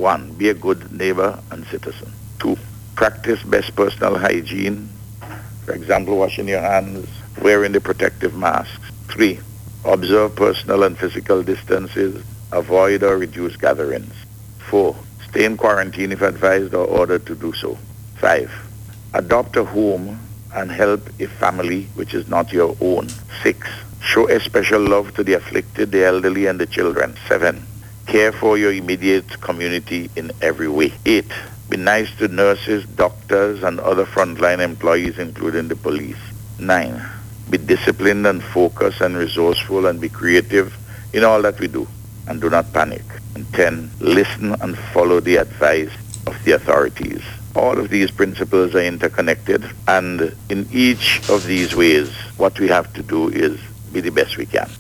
1. Be a good neighbor and citizen. 2. Practice best personal hygiene. For example, washing your hands, wearing the protective masks. 3. Observe personal and physical distances. Avoid or reduce gatherings. 4. Stay in quarantine if advised or ordered to do so. 5. Adopt a home and help a family which is not your own. 6. Show a special love to the afflicted, the elderly, and the children. 7. Care for your immediate community in every way. 8. Be nice to nurses, doctors, and other frontline employees, including the police. 9. Be disciplined and focused and resourceful and be creative in all that we do. And do not panic. And 10. Listen and follow the advice of the authorities. All of these principles are interconnected, and in each of these ways, what we have to do is be the best we can.